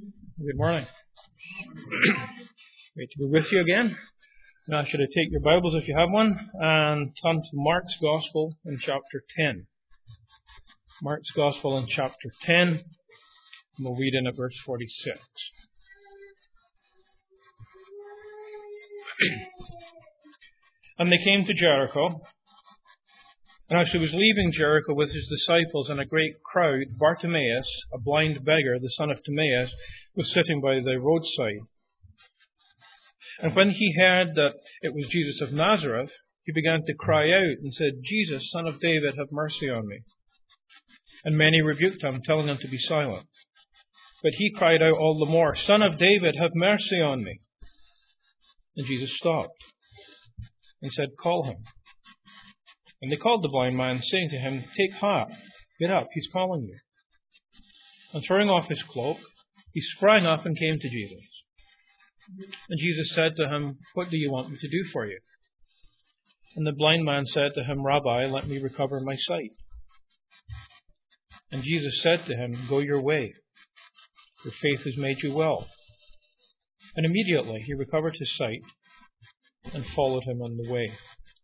Good morning. Great to be with you again. Now, should I take your Bibles if you have one and turn to Mark's Gospel in chapter 10. Mark's Gospel in chapter 10, and we'll read in at verse 46. And they came to Jericho. And as he was leaving Jericho with his disciples and a great crowd, Bartimaeus, a blind beggar, the son of Timaeus, was sitting by the roadside. And when he heard that it was Jesus of Nazareth, he began to cry out and said, "Jesus, Son of David, have mercy on me." And many rebuked him, telling him to be silent. But he cried out all the more, "Son of David, have mercy on me." And Jesus stopped and said, "Call him." And they called the blind man, saying to him, "Take heart, get up, he's calling you." And throwing off his cloak, he sprang up and came to Jesus. And Jesus said to him, "What do you want me to do for you?" And the blind man said to him, "Rabbi, let me recover my sight." And Jesus said to him, "Go your way. Your faith has made you well." And immediately he recovered his sight and followed him on the way.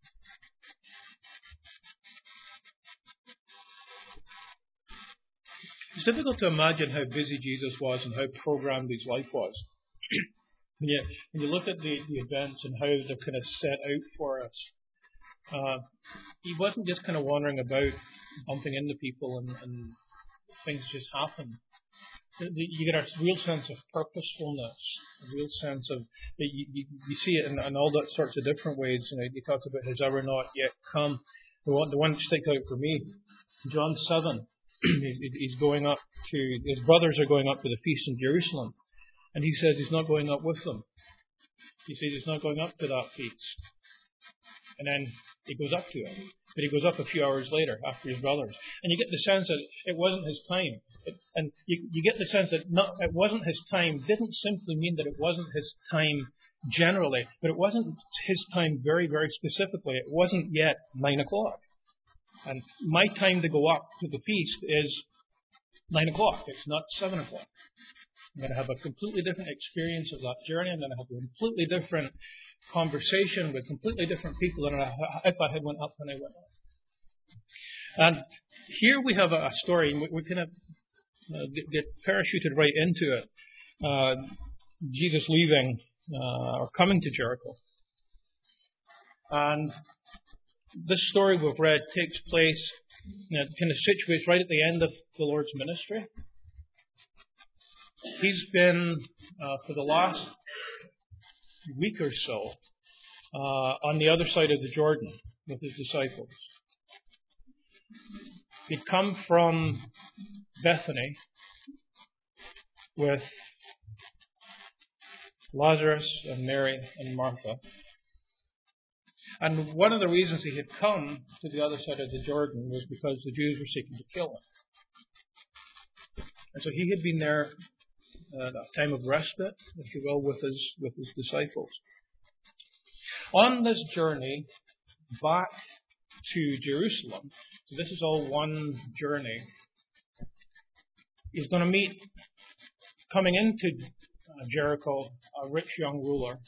It's difficult to imagine how busy Jesus was and how programmed his life was. When you look at the events and how they're kind of set out for us, he wasn't just kind of wandering about, bumping into people and things just happen. You get a real sense of purposefulness, a real sense of, you see it in all that sorts of different ways. He talks about his hour not yet come. The one that sticks out for me, John 7. He's going up to, his brothers are going up to the feast in Jerusalem. And he says he's not going up with them. He says he's not going up to that feast. And then he goes up to it. But he goes up a few hours later after his brothers. And you get the sense that it wasn't his time. And you get the sense that it wasn't his time didn't simply mean that it wasn't his time generally. But it wasn't his time very, very specifically. It wasn't yet 9 o'clock. And my time to go up to the feast is 9 o'clock. It's not 7 o'clock. I'm going to have a completely different experience of that journey. I'm going to have a completely different conversation with completely different people than if I had went up when I went up. And here we have a story. We kind of get parachuted right into it. Jesus leaving or coming to Jericho. And this story we've read takes place, kind of situates right at the end of the Lord's ministry. He's been, for the last week or so, on the other side of the Jordan with his disciples. He'd come from Bethany with Lazarus and Mary and Martha. And one of the reasons he had come to the other side of the Jordan was because the Jews were seeking to kill him. And so he had been there at a time of respite, if you will, with his disciples. On this journey back to Jerusalem, so this is all one journey, he's going to meet, coming into Jericho, a rich young ruler.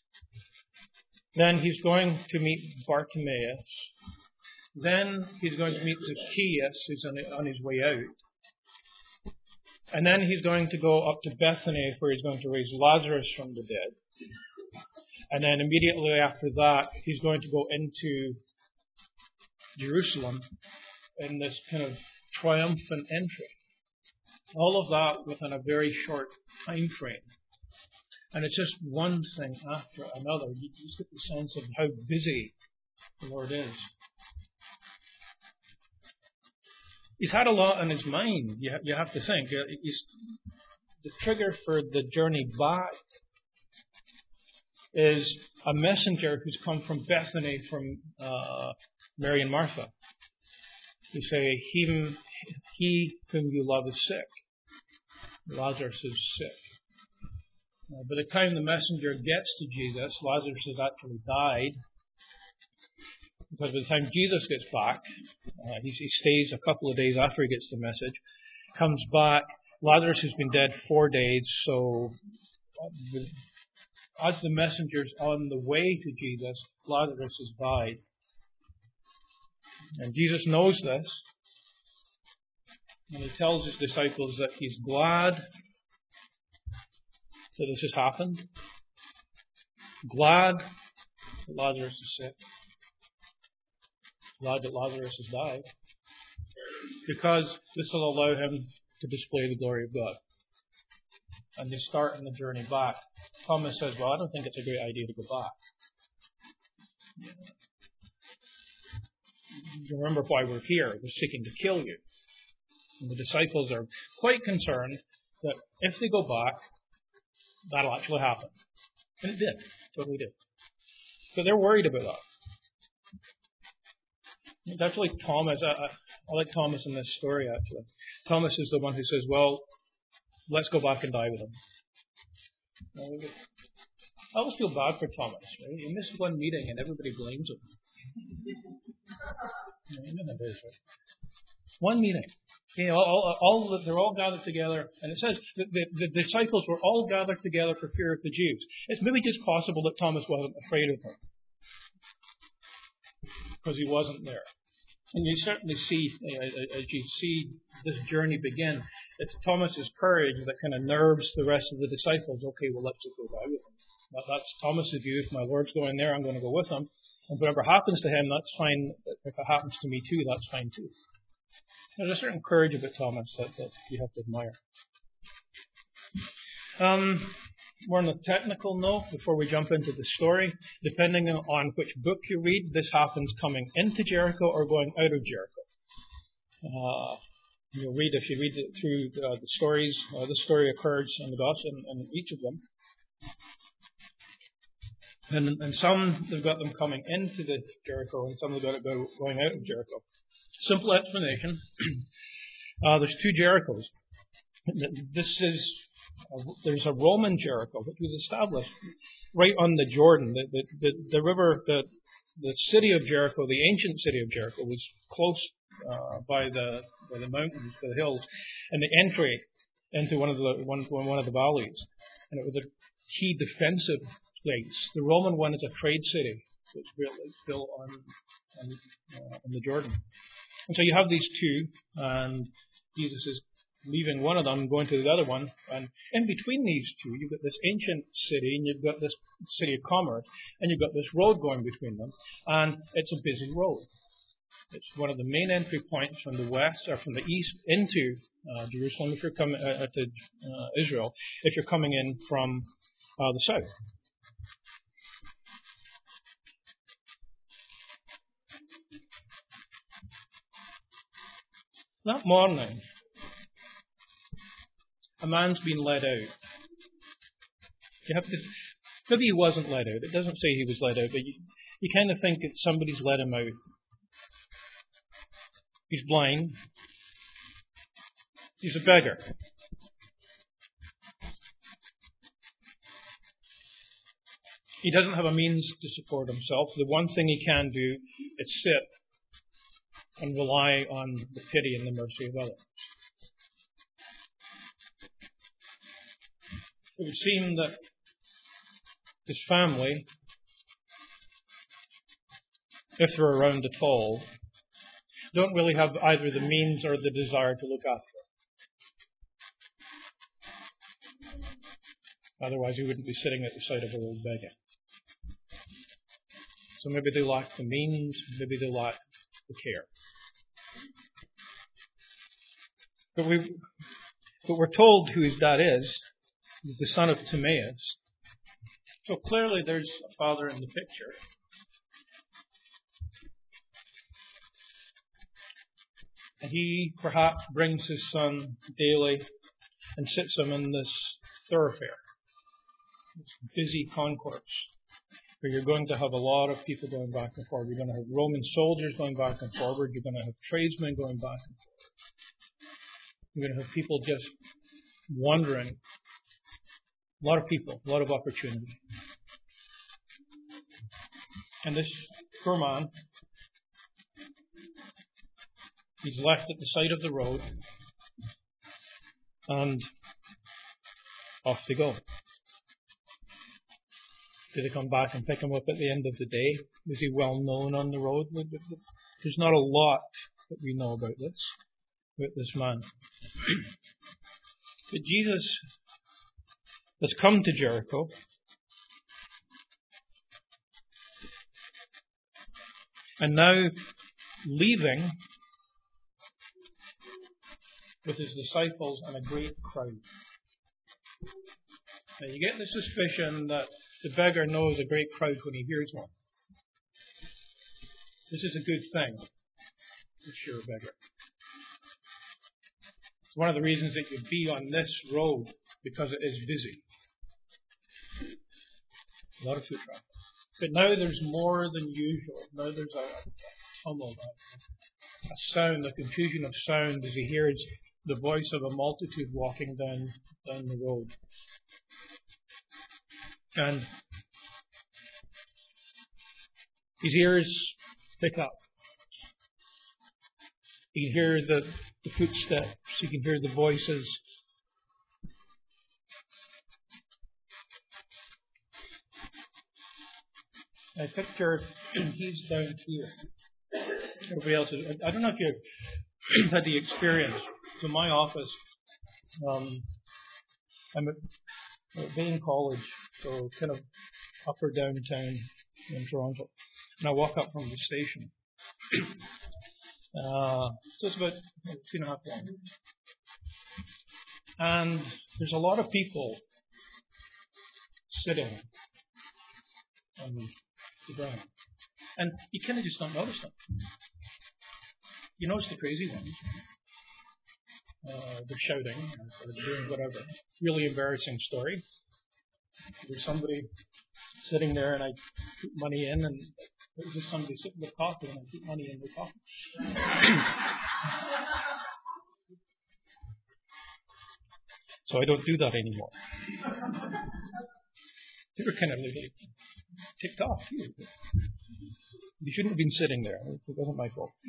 Then he's going to meet Bartimaeus. Then he's going to meet Zacchaeus, who's on his way out. And then he's going to go up to Bethany, where he's going to raise Lazarus from the dead. And then immediately after that, he's going to go into Jerusalem in this kind of triumphant entry. All of that within a very short time frame. And it's just one thing after another. You just get the sense of how busy the Lord is. He's had a lot on his mind, you have to think. The trigger for the journey back is a messenger who's come from Bethany, from Mary and Martha. They say, he whom you love is sick. Lazarus is sick. By the time the messenger gets to Jesus, Lazarus has actually died. Because by the time Jesus gets back, he stays a couple of days after he gets the message, comes back, Lazarus has been dead 4 days, so as the messenger's on the way to Jesus, Lazarus has died. And Jesus knows this, and he tells his disciples that he's glad that this has happened, glad that Lazarus is sick, glad that Lazarus has died, because this will allow him to display the glory of God. And they start on the journey back. Thomas says, well, I don't think it's a great idea to go back. You remember why we're here. We're seeking to kill you. And the disciples are quite concerned that if they go back, that'll actually happen. And it did. Totally did. So they're worried about that. That's like Thomas. I like Thomas in this story, actually. Thomas is the one who says, well, let's go back and die with him. I always feel bad for Thomas. Right? He missed one meeting and everybody blames him. You know that is, right? One meeting. They're all gathered together, and it says that the disciples were all gathered together for fear of the Jews. It's maybe just possible that Thomas wasn't afraid of them because he wasn't there. And you certainly see, as you see this journey begin, it's Thomas's courage that kind of nerves the rest of the disciples. Okay, well, let's just go die with him. That's Thomas's view. If my Lord's going there, I'm going to go with him. And whatever happens to him, that's fine. If it happens to me too, that's fine too. There's a certain courage about Thomas that you have to admire. More on a technical note, before we jump into the story, depending on which book you read, this happens coming into Jericho or going out of Jericho. You'll read, if you read it through the stories, this story occurs in the Gospel, in each of them. And some, they've got them coming into the Jericho, and some have got it going out of Jericho. Simple explanation. There's two Jerichos. There's a Roman Jericho, which was established right on the Jordan. The river, the city of Jericho, the ancient city of Jericho, was close by the mountains, by the hills, and the entry into one of the valleys. And it was a key defensive place. The Roman one is a trade city. So it's built on the Jordan. And so you have these two, and Jesus is leaving one of them and going to the other one. And in between these two, you've got this ancient city, and you've got this city of commerce, and you've got this road going between them. And it's a busy road. It's one of the main entry points from the west or from the east into Jerusalem if you're coming to Israel, if you're coming in from the south. That morning, a man's been led out. Maybe he wasn't led out. It doesn't say he was led out, but you kind of think that somebody's led him out. He's blind. He's a beggar. He doesn't have a means to support himself. The one thing he can do is sit and rely on the pity and the mercy of others. It would seem that his family, if they're around at all, don't really have either the means or the desire to look after him. Otherwise, he wouldn't be sitting at the side of a old beggar. So maybe they lack the means, maybe they lack the care. But we're told who his dad is. He's the son of Timaeus. So clearly there's a father in the picture. And he perhaps brings his son daily and sits him in this thoroughfare, this busy concourse, where you're going to have a lot of people going back and forward. You're going to have Roman soldiers going back and forward. You're going to have tradesmen going back and forward. You're going to have people just wandering. A lot of people, a lot of opportunity. And this poor man, he's left at the side of the road. And off they go. Do they come back and pick him up at the end of the day? Is he well known on the road? There's not a lot that we know about this man. But Jesus has come to Jericho. And now leaving with his disciples and a great crowd. Now you get the suspicion that the beggar knows a great crowd when he hears one. This is a good thing, if you're a beggar. It's one of the reasons that you be on this road, because it is busy. A lot of foot traffic. But now there's more than usual. Now there's a tumult, a sound, a confusion of sound as he hears the voice of a multitude walking down the road. And his ears pick up. He can hear the footsteps. He can hear the voices. I picture he's down here. Everybody else is. I don't know if you've had the experience. So my office, I'm at Bain College, so kind of upper downtown in Toronto. And I walk up from the station. So it's about 2.5 kilometers. And there's a lot of people sitting on the ground. And you kind of just don't notice them. You notice the crazy ones. They're shouting or doing whatever. Really embarrassing story. There's somebody sitting there and I put money in, and there's just somebody sitting with coffee and I put money in the coffee. So I don't do that anymore. They were kind of like ticked off. You shouldn't have been sitting there. It wasn't my fault.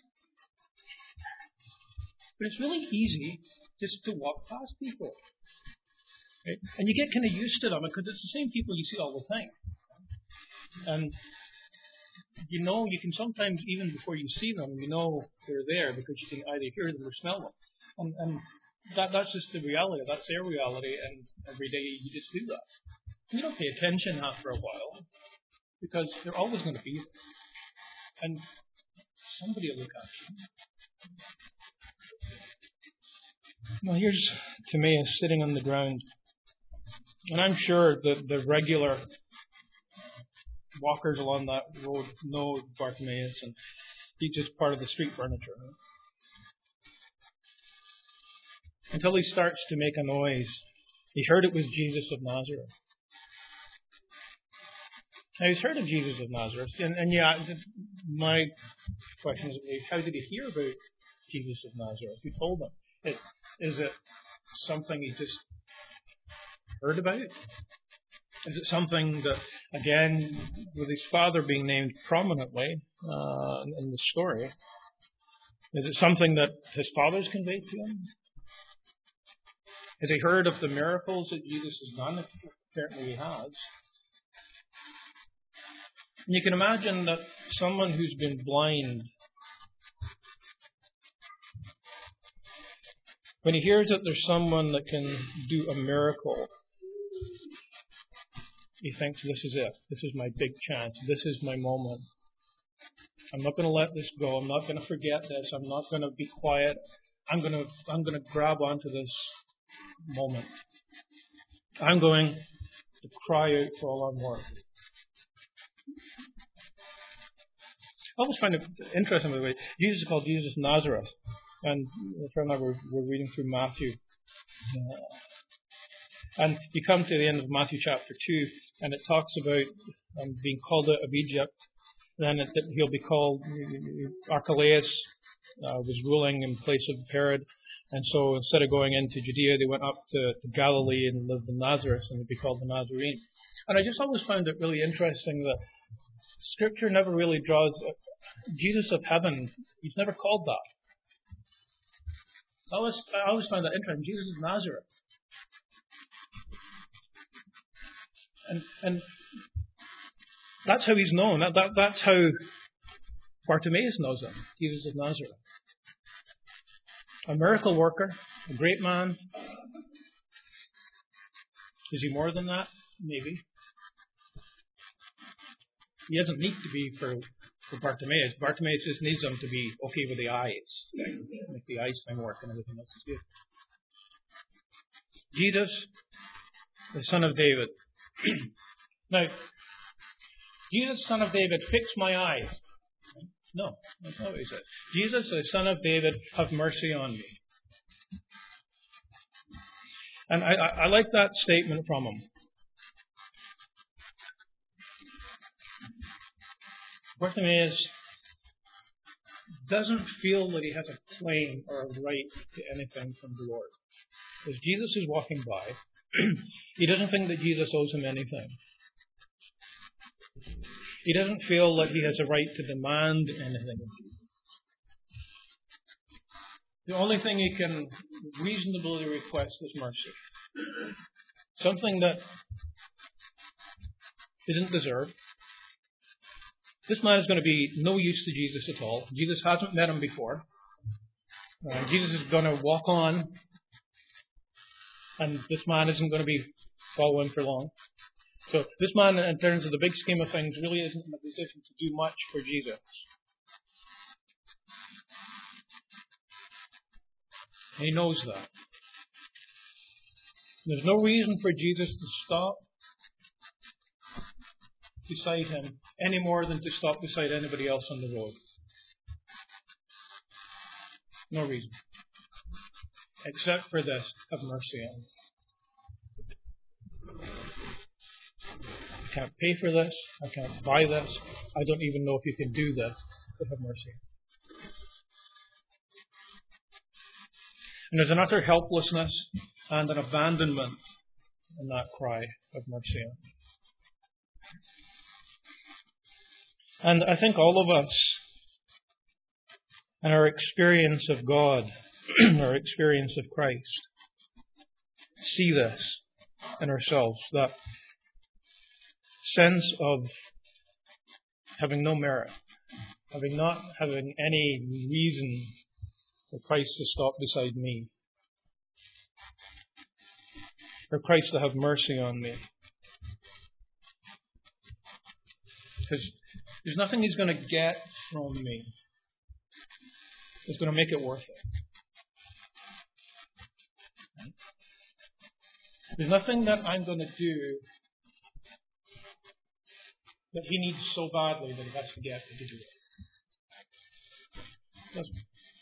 But it's really easy just to walk past people. Right? And you get kind of used to them because it's the same people you see all the time. And you know, you can sometimes, even before you see them, you know they're there because you can either hear them or smell them. And that's just the reality. That's their reality. And every day you just do that. You don't pay attention after a while because they're always going to be there. And somebody will look at you. Well, here's Timaeus sitting on the ground. And I'm sure that the regular walkers along that road know Bartimaeus, and he's just part of the street furniture. Until he starts to make a noise. He heard it was Jesus of Nazareth. Now, he's heard of Jesus of Nazareth. And yeah, my question is, how did he hear about Jesus of Nazareth? Who told him? Is it something he just heard about? Is it something that, again, with his father being named prominently in the story, is it something that his father's conveyed to him? Has he heard of the miracles that Jesus has done? Apparently he has. And you can imagine that someone who's been blind, when he hears that there's someone that can do a miracle, he thinks, this is it. This is my big chance. This is my moment. I'm not going to let this go. I'm not going to forget this. I'm not going to be quiet. I'm going to grab onto this moment. I'm going to cry out for all I'm worth. I always find it interesting, by the way. Jesus is called Jesus of Nazareth. And a friend and I were reading through Matthew. And you come to the end of Matthew chapter 2, and it talks about being called out of Egypt. Then he'll be called, Archelaus was ruling in place of Herod. And so instead of going into Judea, they went up to Galilee and lived in Nazareth, and they'd be called the Nazarene. And I just always found it really interesting that Scripture never really draws Jesus of heaven. He's never called that. I always find that interesting. Jesus of Nazareth. And that's how he's known. That's how Bartimaeus knows him. Jesus of Nazareth. A miracle worker, a great man. Is he more than that? Maybe. He doesn't need to be for Bartimaeus. Bartimaeus just needs him to be okay with the eyes. Make the eyes thing work and everything else is good. Jesus, the son of David. Now, Jesus, son of David, fix my eyes. No, that's not what he said. Jesus, the son of David, have mercy on me. And I like that statement from him. Bartimaeus doesn't feel that he has a claim or a right to anything from the Lord. As Jesus is walking by, he doesn't think that Jesus owes him anything. He doesn't feel that he has a right to demand anything of Jesus. The only thing he can reasonably request is mercy. Something that isn't deserved. This man is going to be no use to Jesus at all. Jesus hasn't met him before. Jesus is going to walk on, and this man isn't going to be following for long. So this man, in terms of the big scheme of things, really isn't in a position to do much for Jesus. And he knows that. There's no reason for Jesus to stop beside him any more than to stop beside anybody else on the road. No reason. Except for this, have mercy on me. I can't pay for this. I can't buy this. I don't even know if you can do this, but have mercy. And there's an utter helplessness and an abandonment in that cry of mercy on me. And I think all of us, in our experience of God, our experience of Christ, see this in ourselves, that sense of having no merit, not having any reason for Christ to stop beside me, for Christ to have mercy on me. Because there's nothing he's going to get from me that's going to make it worth it. There's nothing that I'm going to do that he needs so badly that he has to get to do it. Doesn't.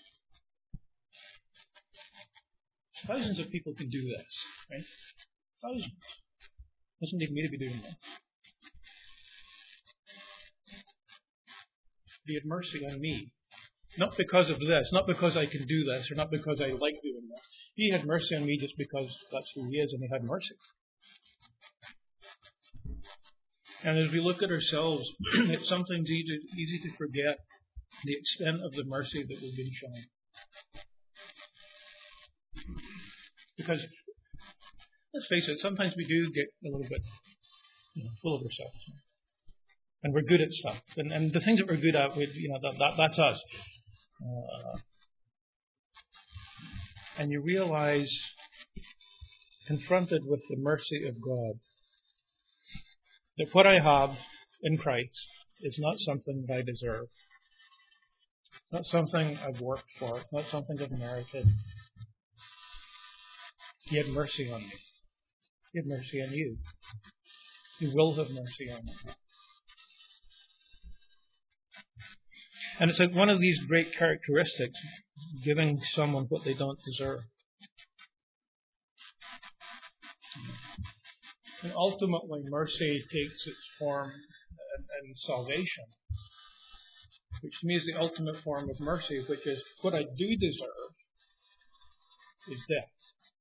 Thousands of people can do this, right? Thousands. Doesn't need me to be doing this. He had mercy on me. Not because of this, not because I can do this, or not because I like doing this. He had mercy on me just because that's who he is, and he had mercy. And as we look at ourselves, it's sometimes easy to forget the extent of the mercy that we've been shown. Because, let's face it, sometimes we do get a little bit full of ourselves. And we're good at stuff. And the things that we're good at, that's us. And you realize, confronted with the mercy of God, that what I have in Christ is not something that I deserve. Not something I've worked for. Not something I've merited. He had mercy on me. He had mercy on you. He will have mercy on you. And it's like one of these great characteristics, giving someone what they don't deserve. And ultimately, mercy takes its form in salvation, which to me is the ultimate form of mercy, which is what I do deserve is death.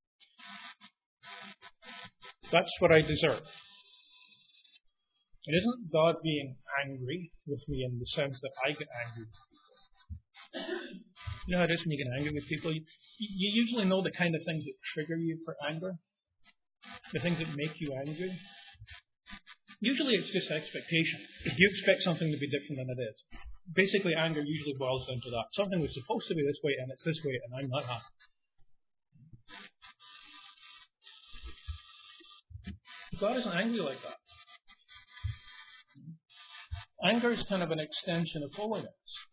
That's what I deserve. It isn't God being angry with me in the sense that I get angry with people. You know how it is when you get angry with people? You usually know the kind of things that trigger you for anger, the things that make you angry. Usually it's just expectation. You expect something to be different than it is. Basically, anger usually boils down to that. Something was supposed to be this way, and it's this way, and I'm not happy. God isn't angry like that. Anger is kind of an extension of holiness.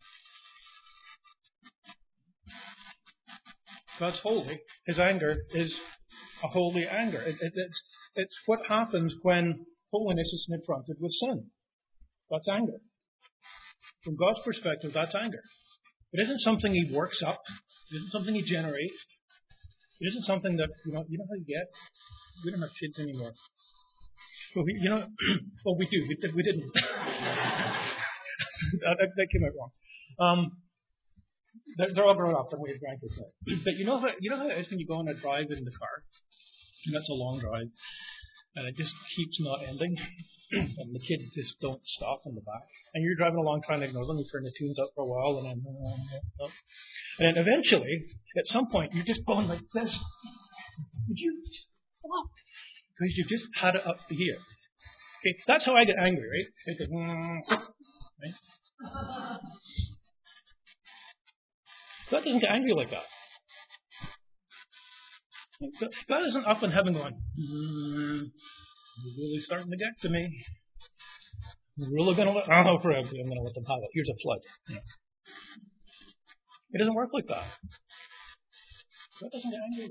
God's holy. His anger is a holy anger. It's what happens when holiness is confronted with sin. That's anger. From God's perspective, that's anger. It isn't something He works up. It isn't something He generates. It isn't something that, you know how you get? We don't have kids anymore. Well, well, we do. We didn't. that came out wrong. They're all grown up and we have grandkids. But you know how it is when you go on a drive in the car, and that's a long drive, and it just keeps not ending, and the kids just don't stop in the back, and you're driving along trying to ignore them. You turn the tunes up for a while, and then eventually, at some point, you're just going like this. Would you stop? Because you've just had it up to here. Okay, that's how I get angry, right? It's like, right? God doesn't get angry like that. God isn't up in heaven going, you're really starting to get to me. You're really going to let, I'm going to let them have it. Here's a flood. Yeah. It doesn't work like that. God doesn't get angry.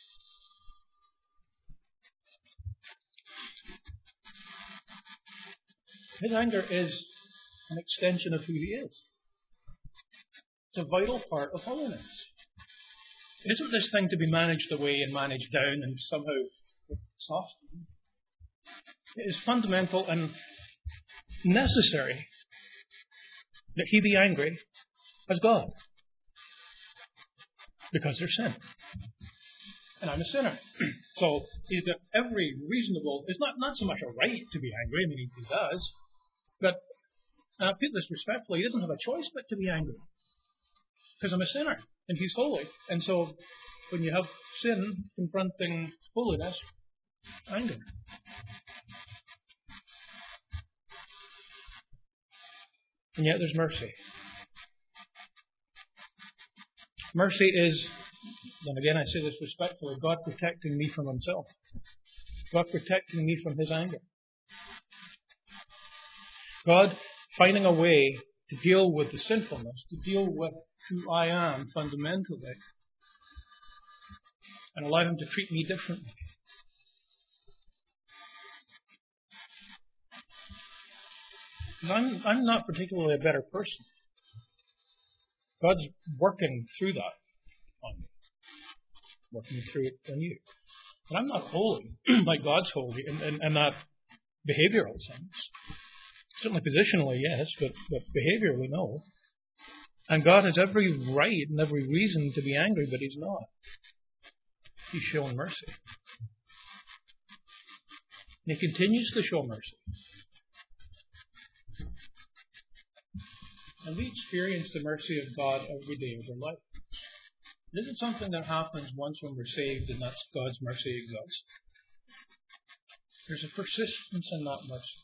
His anger is an extension of who He is. It's a vital part of holiness. It isn't this thing to be managed away and managed down and somehow softened. It is fundamental and necessary that He be angry as God. Because there's sin. And I'm a sinner. So He's got every reasonable, it's not so much a right to be angry, I mean He does, but I put this respectfully, He doesn't have a choice but to be angry. Because I'm a sinner, and He's holy. And so, when you have sin confronting holiness, anger. And yet there's mercy. Mercy is, and again I say this respectfully, God protecting me from Himself. God protecting me from His anger. God finding a way to deal with the sinfulness, to deal with who I am fundamentally, and allow Him to treat me differently. Because I'm not particularly a better person. God's working through that on me, working through it on you. But I'm not holy like God's holy in that behavioral sense. Certainly positionally, yes, but behaviorally, no. And God has every right and every reason to be angry, but He's not. He's shown mercy. And He continues to show mercy. And we experience the mercy of God every day of our life. It isn't something that happens once when we're saved and that's God's mercy exists. There's a persistence in that mercy.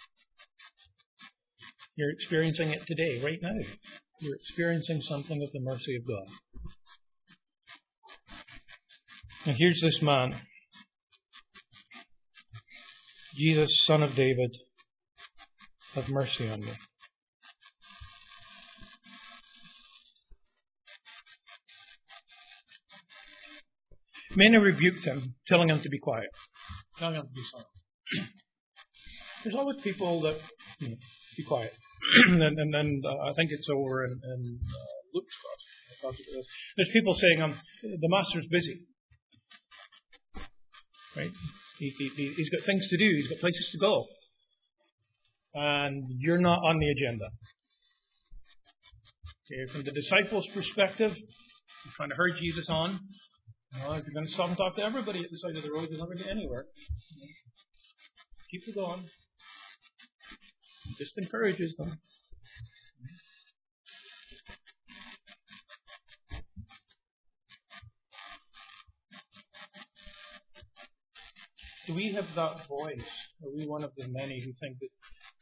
You're experiencing it today, right now. You're experiencing something of the mercy of God. And here's this man, Jesus, Son of David, have mercy on me. Many rebuked Him, telling Him to be quiet, telling Him to be silent. There's always people that, be quiet. and I think it's over in Luke's Gospel. There's people saying, the Master's busy. Right? He's got things to do. He's got places to go. And you're not on the agenda. Okay, from the disciples' perspective, you're trying to herd Jesus on. If you're going to stop and talk to everybody at the side of the road, you'll never get anywhere. Keep it going. It just encourages them. Do we have that voice? Are we one of the many who think that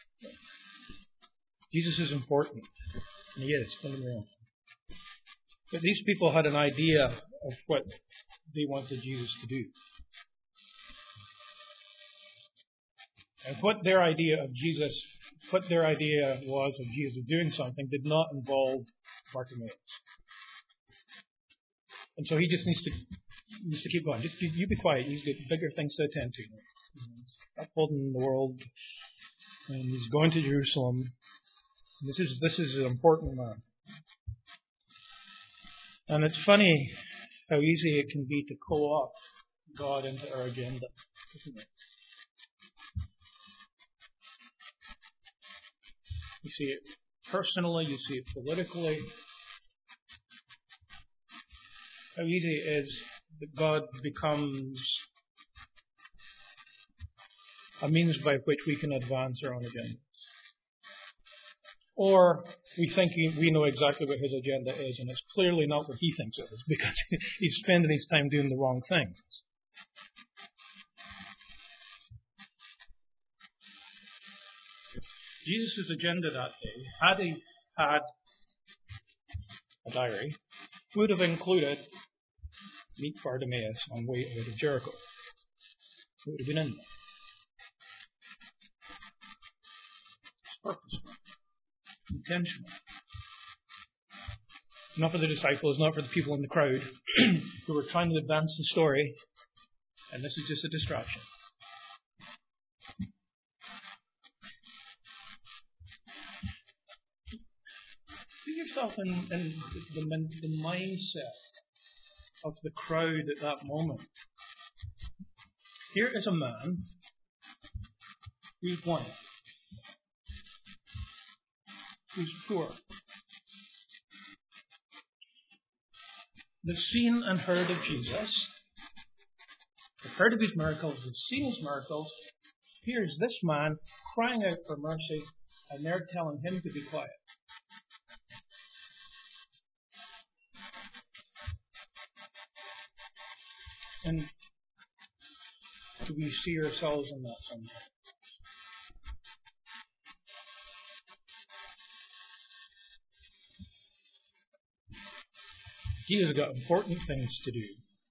Jesus is important? And he is, don't get me wrong. But these people had an idea of what they wanted Jesus to do. And what their idea was of Jesus doing something did not involve Bartimaeus. And so he just needs to keep going. Just you be quiet. He's got bigger things to attend to. He's upholding the world, and he's going to Jerusalem. This is an important man. And it's funny how easy it can be to co-opt God into our agenda, isn't it? You see it personally, you see it politically. How easy it is that God becomes a means by which we can advance our own agendas. Or we think we know exactly what his agenda is, and it's clearly not what he thinks it is, because he's spending his time doing the wrong things. Jesus' agenda that day, had he had a diary, would have included meet Bartimaeus on the way out of Jericho. It would have been in there. It's purposeful, intentional. Not for the disciples, not for the people in the crowd who were trying to advance the story, and this is just a distraction. Put yourself in the mindset of the crowd at that moment. Here is a man who's blind, who's poor. They've seen and heard of Jesus. They've heard of his miracles. They've seen his miracles. Here's this man crying out for mercy, and they're telling him to be quiet. And do we see ourselves in that sometimes? Jesus has got important things to do.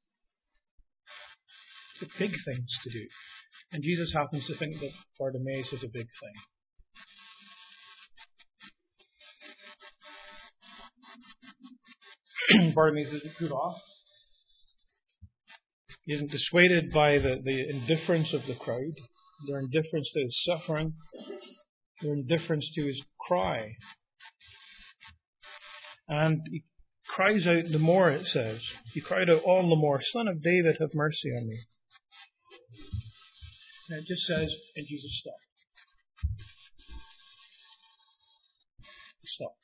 The big things to do. And Jesus happens to think that Bartimaeus is a big thing. Bartimaeus isn't put off. He isn't dissuaded by the indifference of the crowd, their indifference to his suffering, their indifference to his cry. And he cries out the more, it says. He cried out all the more, Son of David, have mercy on me. And it just says, and Jesus stopped. He stopped.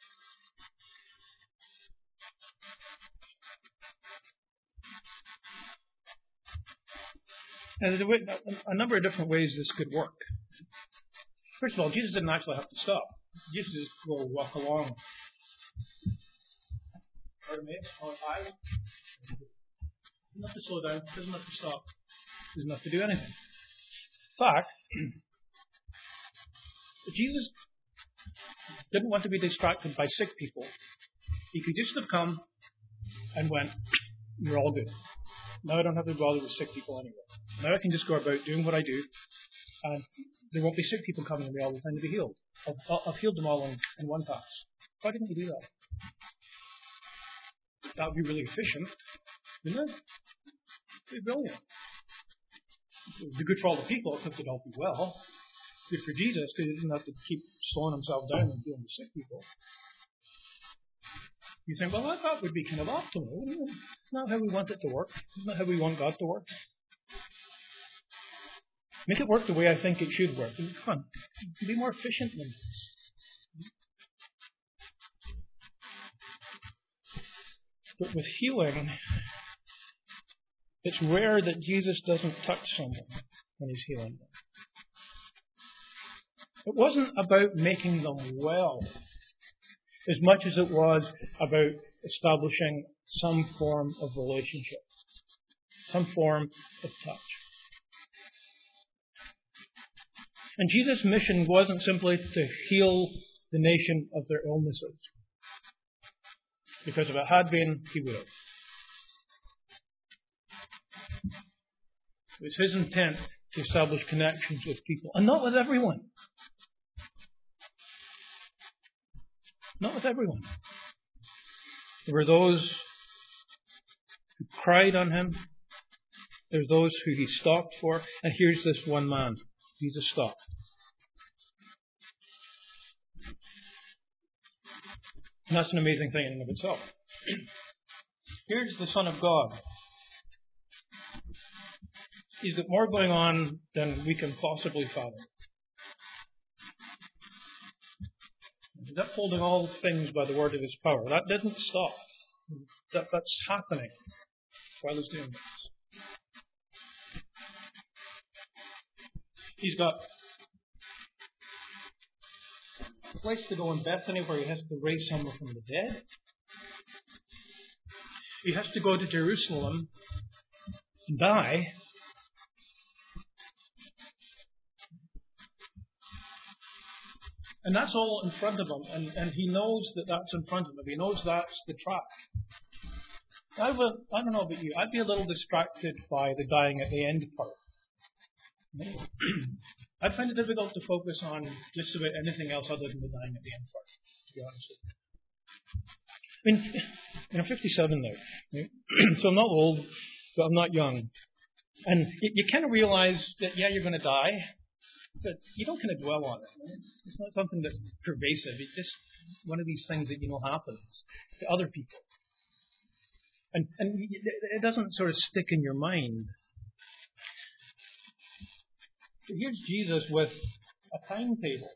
Now, there's a number of different ways this could work. First of all, Jesus didn't actually have to stop. Jesus just go walk along. Bartimaeus, on high. Doesn't have to slow down. Doesn't have to stop. Doesn't have to do anything. In fact, if Jesus didn't want to be distracted by sick people, he could just have come and went, you're all good. Now I don't have to bother with sick people anymore. Now I can just go about doing what I do, and there won't be sick people coming to me all the time to be healed. I've healed them all in one pass. Why didn't he do that? That would be really efficient, wouldn't it? It would be brilliant. It would be good for all the people because they'd all be well. Good for Jesus because he didn't have to keep slowing himself down and dealing with sick people. You think, well, that would be kind of optimal, wouldn't it? It's not how we want it to work. It's not how we want God to work. Make it work the way I think it should work. Come on, be more efficient than this. But with healing, it's rare that Jesus doesn't touch someone when he's healing them. It wasn't about making them well as much as it was about establishing some form of relationship, some form of touch. And Jesus' mission wasn't simply to heal the nation of their illnesses. Because if it had been, he would have. It was his intent to establish connections with people. And not with everyone. Not with everyone. There were those who cried on him. There were those who he stopped for. And here's this one man. Jesus stopped. And that's an amazing thing in and of itself. Here's the Son of God. He's got more going on than we can possibly fathom. He's upholding all things by the word of his power. That didn't stop. That's happening while he's doing this. He's got a place to go in Bethany where he has to raise someone from the dead. He has to go to Jerusalem and die. And that's all in front of him. And he knows that that's in front of him. He knows that's the track. I don't know about you. I'd be a little distracted by the dying at the end part. I'd find it difficult to focus on just about anything else other than the dying at the end part, to be honest with you. I mean, I'm 57 now, right? So I'm not old, but I'm not young. And you kind of realize that, yeah, you're going to die, but you don't kind of dwell on it. Right? It's not something that's pervasive. It's just one of these things that you know happens to other people. And it doesn't sort of stick in your mind. So here's Jesus with a timetable.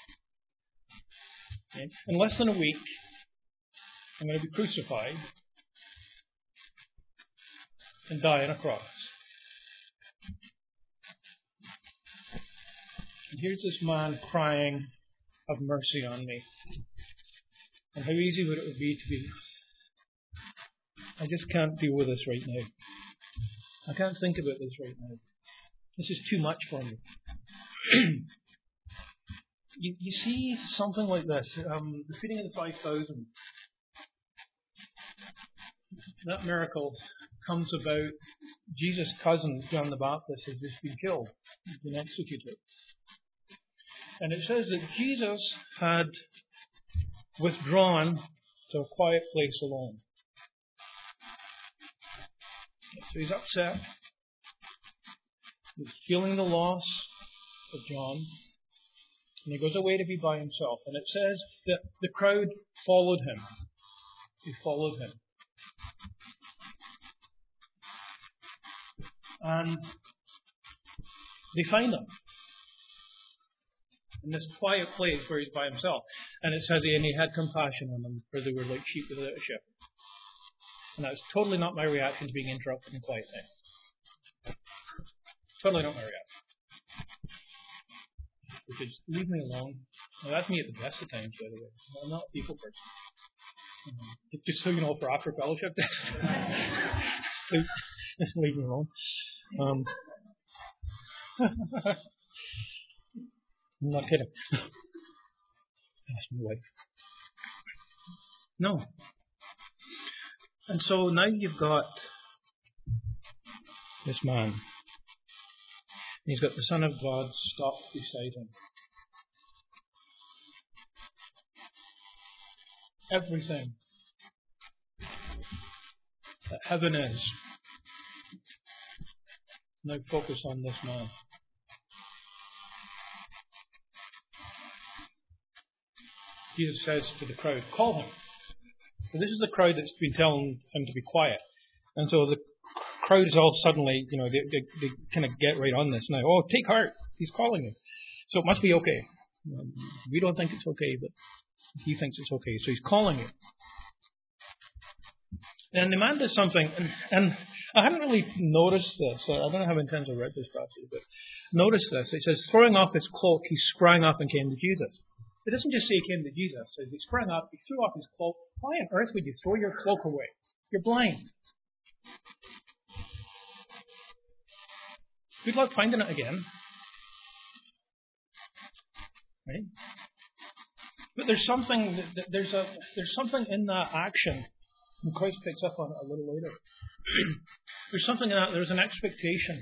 Okay? In less than a week, I'm going to be crucified and die on a cross. And here's this man crying, "Have mercy on me." And how easy would it be to be, I just can't deal with this right now. I can't think about this right now. This is too much for me. You see something like this, the feeding of the 5,000. That miracle comes about. Jesus' cousin, John the Baptist, has just been killed. He's been executed. And it says that Jesus had withdrawn to a quiet place alone. So he's upset. He's feeling the loss of John. And he goes away to be by himself. And it says that the crowd followed him. They followed him. And they find him in this quiet place where he's by himself. And it says and he had compassion on them, for they were like sheep without a shepherd. And that's totally not my reaction to being interrupted in quiet time. Totally not my reaction. Because leave me alone. Now, that's me at the best of times, by the way. I'm not a people person. Just so you know, for after fellowship, just leave me alone. I'm not kidding. Ask my wife. No. And so now you've got this man. He's got the Son of God stopped beside him. Everything that heaven is now focused on this man. Jesus says to the crowd, "Call him." So this is the crowd that's been telling him to be quiet. And so the crowd is all suddenly, they kind of get right on this now. Oh, take heart. He's calling you. So it must be okay. We don't think it's okay, but he thinks it's okay. So he's calling you. And the man does something, and I hadn't really noticed this. I don't know how intense I read this passage, but notice this. It says, throwing off his cloak, he sprang up and came to Jesus. It doesn't just say he came to Jesus. It says he sprang up, he threw off his cloak. Why on earth would you throw your cloak away? You're blind. Good luck finding it again. Right? But there's something in that action, and Christ picks up on it a little later. There's something in that. There's an expectation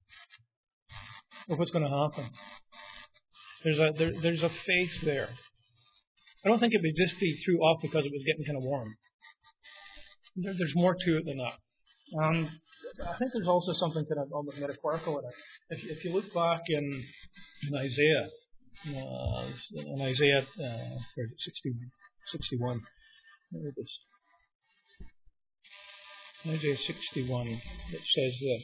of what's going to happen. There's a faith there. I don't think it would just be threw off because it was getting kind of warm. There's more to it than that. I think there's also something kind of almost metaphorical in it. If you look back in Isaiah, 61, there it is. Isaiah 61, it says this.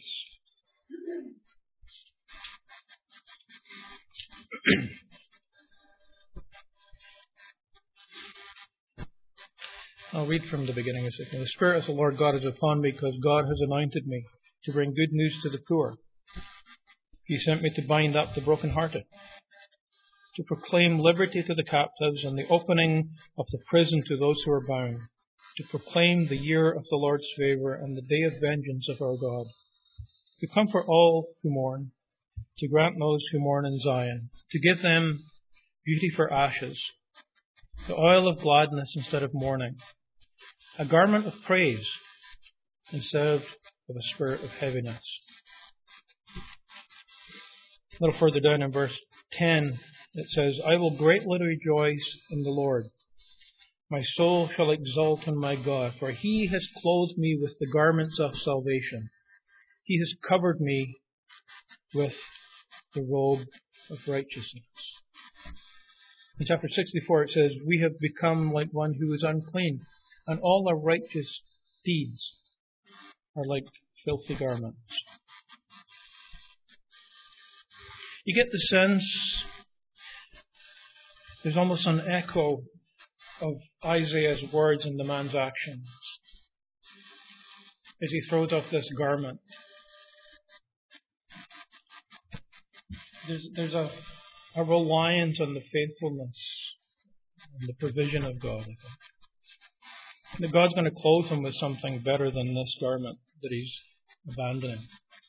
I'll read from the beginning a second. The Spirit of the Lord God is upon me because God has anointed me to bring good news to the poor. He sent me to bind up the brokenhearted, to proclaim liberty to the captives and the opening of the prison to those who are bound, to proclaim the year of the Lord's favor and the day of vengeance of our God, to comfort all who mourn, to grant those who mourn in Zion, to give them beauty for ashes, the oil of gladness instead of mourning, a garment of praise instead of a spirit of heaviness. A little further down in verse 10, it says, I will greatly rejoice in the Lord. My soul shall exult in my God, for he has clothed me with the garments of salvation. He has covered me with the robe of righteousness. In chapter 64 it says, we have become like one who is unclean, and all our righteous deeds are like filthy garments. You get the sense there's almost an echo of Isaiah's words in the man's actions as he throws off this garment. There's a reliance on the faithfulness and the provision of God, I think. That God's going to clothe him with something better than this garment that he's abandoning.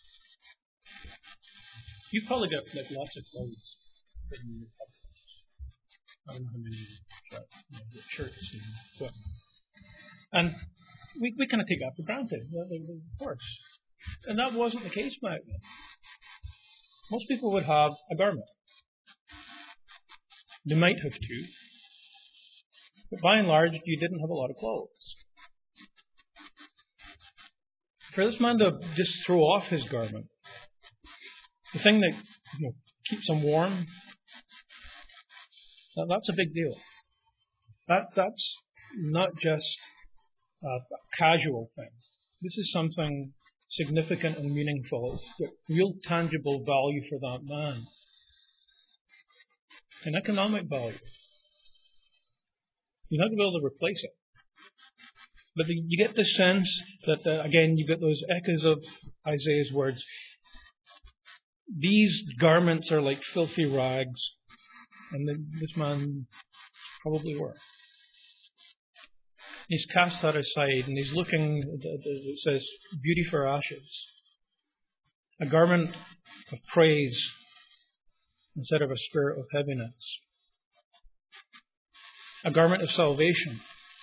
You've probably got lots of clothes in your cupboards. I don't know how many the shirts and equipment. And we kind of take that for granted, of course. And that wasn't the case back then. Most people would have a garment. They might have two. But by and large, you didn't have a lot of clothes. For this man to just throw off his garment, the thing that keeps him warm, that's a big deal. That's not just a casual thing. This is something significant and meaningful. It's got real tangible value for that man. An economic value. You're not going to be able to replace it. But you get the sense that, again, you get those echoes of Isaiah's words. These garments are like filthy rags. And this man probably were. He's cast that aside and he's looking, it says, beauty for ashes. A garment of praise instead of a spirit of heaviness. A garment of salvation.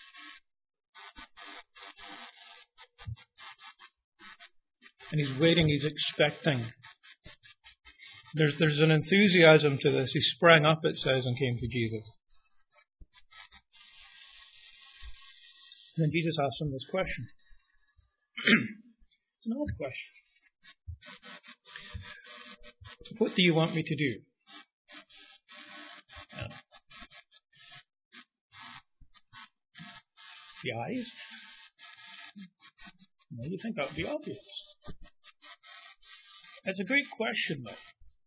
And he's waiting, he's expecting. There's an enthusiasm to this. He sprang up, it says, and came to Jesus. And then Jesus asked him this question. It's an odd question. What do you want me to do? The eyes? No, you think that would be obvious. It's a great question, though.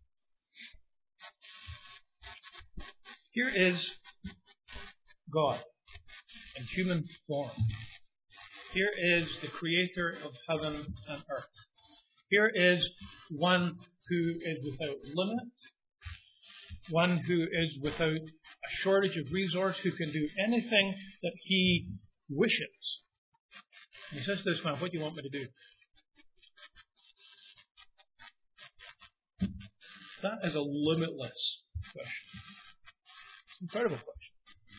Here is God in human form. Here is the creator of heaven and earth. Here is one who is without limit, one who is without a shortage of resource, who can do anything that he wishes. And he says to this man, what do you want me to do? That is a limitless question. Incredible question.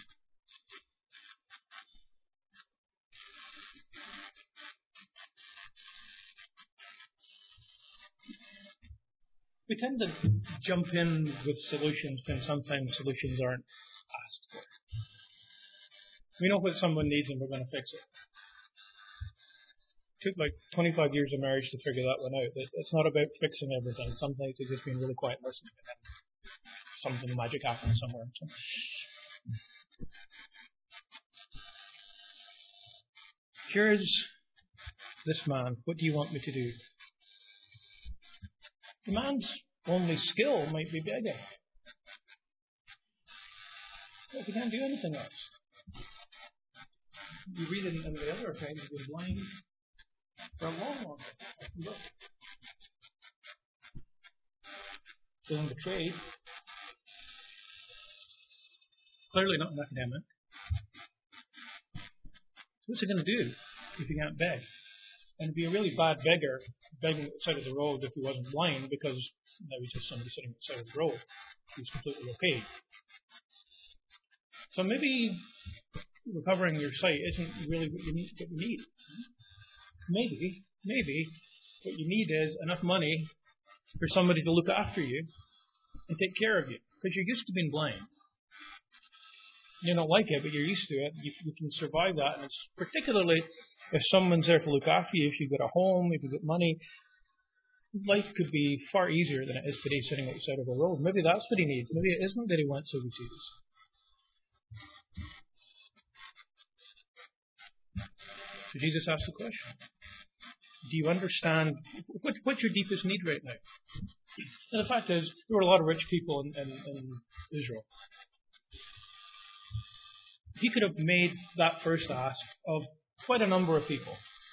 We tend to jump in with solutions when sometimes solutions aren't asked for. We know what someone needs and we're going to fix it. It took like 25 years of marriage to figure that one out. It's not about fixing everything. Sometimes it's just being really quiet and listening, and then something magic happens somewhere. Here's this man. What do you want me to do? The man's only skill might be begging. But he can't do anything else. You read in the other account, he's been blind for a long time. Look. Doing the trade. Clearly not an academic. So what's he going to do if he can't beg? And it'd be a really bad beggar begging at the side of the road if he wasn't blind, because now he's just somebody sitting at the side of the road who's completely okay. So maybe recovering your sight isn't really what you need. Maybe what you need is enough money for somebody to look after you and take care of you, because you're used to being blind. You don't like it, but you're used to it. You can survive that, and it's particularly if someone's there to look after you, if you've got a home, if you've got money, life could be far easier than it is today sitting outside of a road. Maybe that's what he needs. Maybe it isn't that he wants overseas. So Jesus asked the question, do you understand what's your deepest need right now? And the fact is, there were a lot of rich people in Israel. He could have made that first ask of quite a number of people.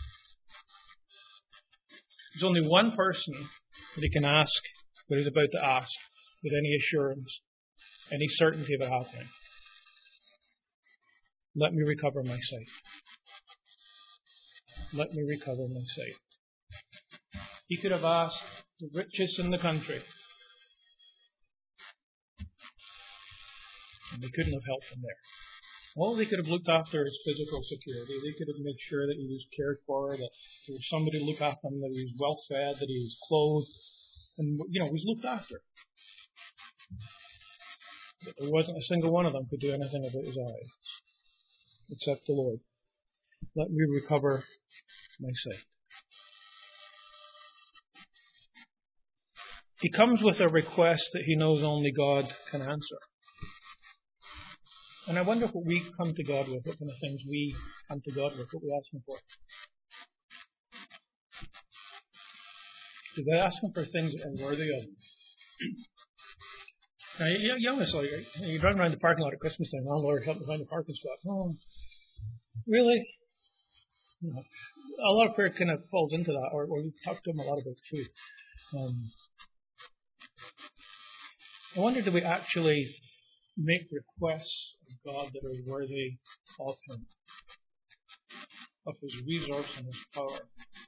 There's only one person that he can ask what he's about to ask with any assurance, any certainty of it happening. Let me recover my sight. Let me recover my sight. He could have asked the richest in the country, and they couldn't have helped him there. Well, they could have looked after his physical security. They could have made sure that he was cared for, that there was somebody to look after him, that he was well fed, that he was clothed, and, was looked after. But there wasn't a single one of them could do anything about his eyes, except the Lord. Let me recover my sight. He comes with a request that he knows only God can answer. And I wonder what we come to God with, what kind of things we come to God with, what we ask Him for. Do they ask Him for things that are worthy of Him? Now, you almost like, you're driving around the parking lot at Christmas time, oh Lord, help me find a parking spot. Oh, really? A lot of prayer kind of falls into that, or we talk to Him a lot about food. I wonder, do we actually make requests of God that are worthy of Him, of His resource and His power?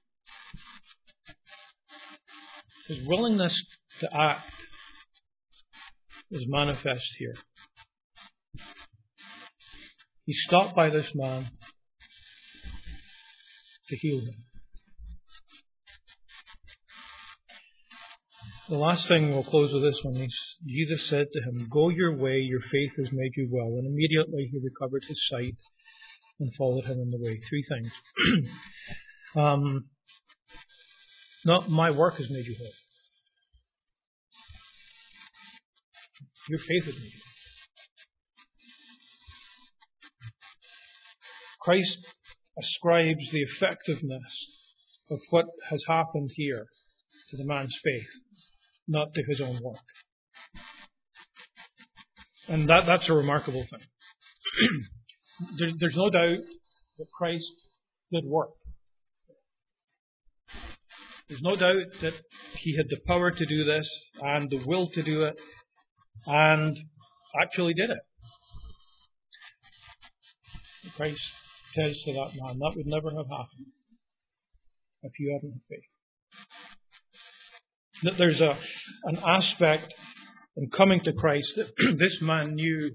His willingness to act is manifest here. He stopped by this man to heal him. The last thing, we'll close with this one. Jesus said to him, "Go your way, your faith has made you well." And immediately he recovered his sight and followed him in the way. Three things. Not my work has made you whole. Your faith has made you whole. Christ ascribes the effectiveness of what has happened here to the man's faith, not to his own work. And that's a remarkable thing. There's no doubt that Christ did work. There's no doubt that He had the power to do this and the will to do it and actually did it. Christ says to that man, that would never have happened if you hadn't had faith. That there's an aspect in coming to Christ, this man knew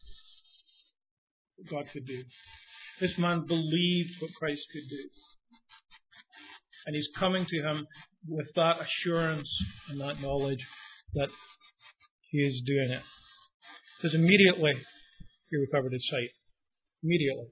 what God could do. This man believed what Christ could do. And he's coming to him with that assurance and that knowledge that he is doing it. Because immediately he recovered his sight. Immediately.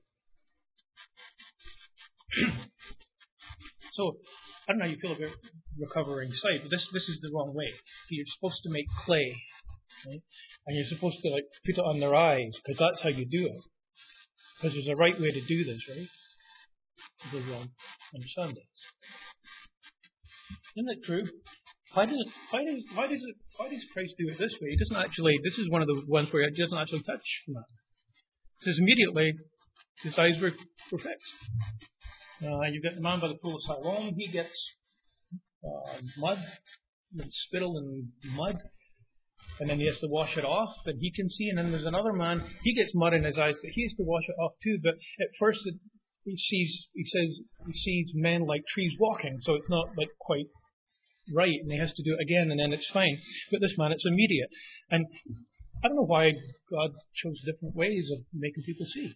So, I don't know how you feel about recovering sight, but this is the wrong way. So you're supposed to make clay, right? And you're supposed to put it on their eyes, because that's how you do it. Because there's a right way to do this, right? They won't understand it. Isn't it true? Why does Christ do it this way? He doesn't actually. This is one of the ones where he doesn't actually touch the man. It says immediately his eyes were fixed. You've got the man by the pool of Siloam. He gets mud, and spittle and mud, and then he has to wash it off, and he can see. And then there's another man. He gets mud in his eyes, but he has to wash it off too. But at first, he sees men like trees walking, so it's not quite right, and he has to do it again, and then it's fine. But this man, it's immediate. And I don't know why God chose different ways of making people see.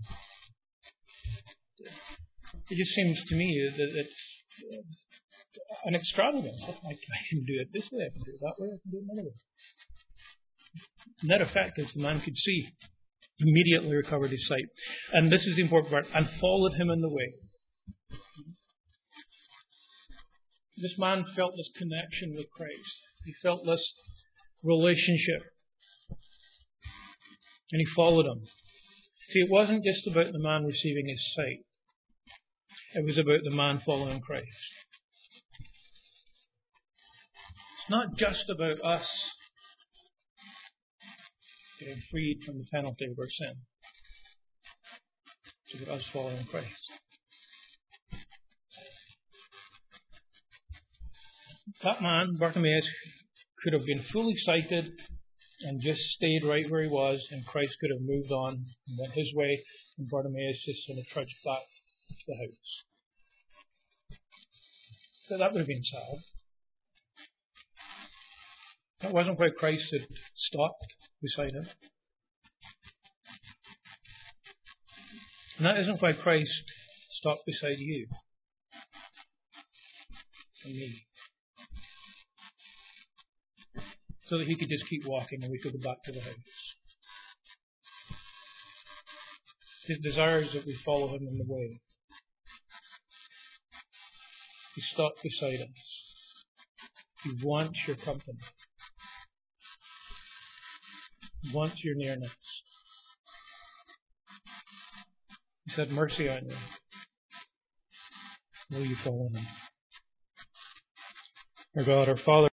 It just seems to me that it's an extravagance. I can do it this way, I can do it that way, I can do it another way. Net effect is the man could see, immediately recovered his sight. And this is the important part, and followed him in the way. This man felt this connection with Christ. He felt this relationship. And he followed him. See, it wasn't just about the man receiving his sight. It was about the man following Christ. It's not just about us getting freed from the penalty of our sin. It's about us following Christ. That man, Bartimaeus, could have been fully sighted and just stayed right where he was, and Christ could have moved on and went his way, and Bartimaeus just sort of trudged back to the house. So that would have been sad. That wasn't why Christ had stopped beside him. And that isn't why Christ stopped beside you and me. So that he could just keep walking and we could go back to the house. His desire is that we follow him in the way. He stopped beside us. He wants your company. He wants your nearness. He said, mercy on you. Will you follow him? Our God, our Father,